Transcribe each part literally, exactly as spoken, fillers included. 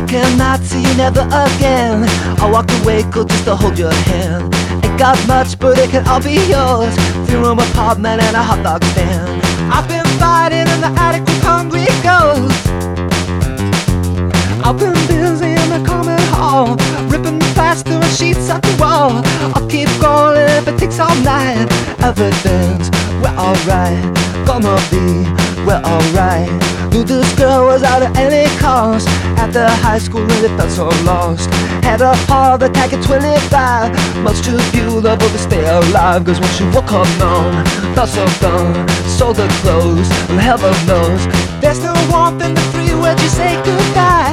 cannot see you never again. I walked away cold just to hold your hand. Ain't got much but it can all be yours. Three-room apartment and a hot dog stand. I've been fighting in the attic with hungry ghosts. I've been busy in the common hall, ripping the plaster and sheets off the wall. I'll keep going if it takes all night. Everything's we're alright, gonna be we're alright. Knew this girl was out at any cost. After high school really felt so lost. Had a heart attack at twenty-five. Much too beautiful to stay alive. Cause when she woke up known, felt so gone. Sold her clothes, and heaven knows there's no warmth in the free word you say goodbye.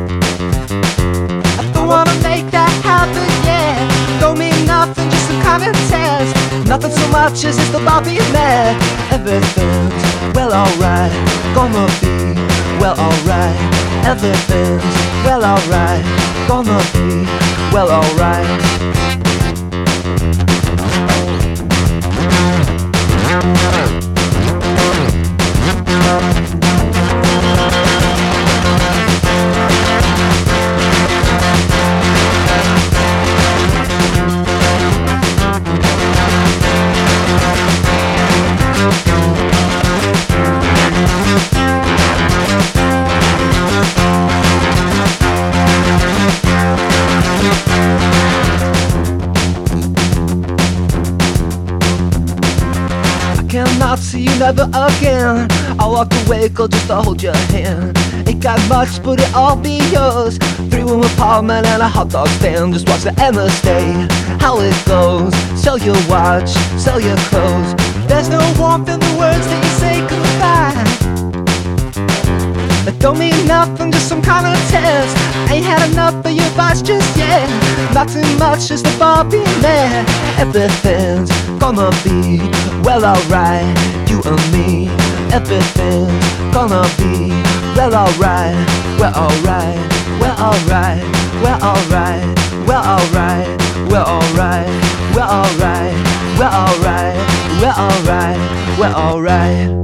I don't wanna make that happen, yeah. Don't mean nothing, just some common sense. Nothing so much as it's the Bobby mad. Everything's well alright, gonna be well alright. Everything's well alright, gonna be well alright. Cannot see you never again. I walked away cold just to hold your hand. Ain't got much but it all be yours. Three-room apartment and a hot dog stand. Just watch the endless day, how it goes. Sell your watch, sell your clothes. There's no warmth in the words that you say goodbye. It don't mean nothing, just some kind of test. Ain't had enough of your advice just yet. Not too much, just the bar being there. Everything's gonna be well alright, you and me. Everything's gonna be well alright, we're alright, we're alright, we're alright, we're alright, we're alright, we're alright, we're alright, we're alright, we're alright.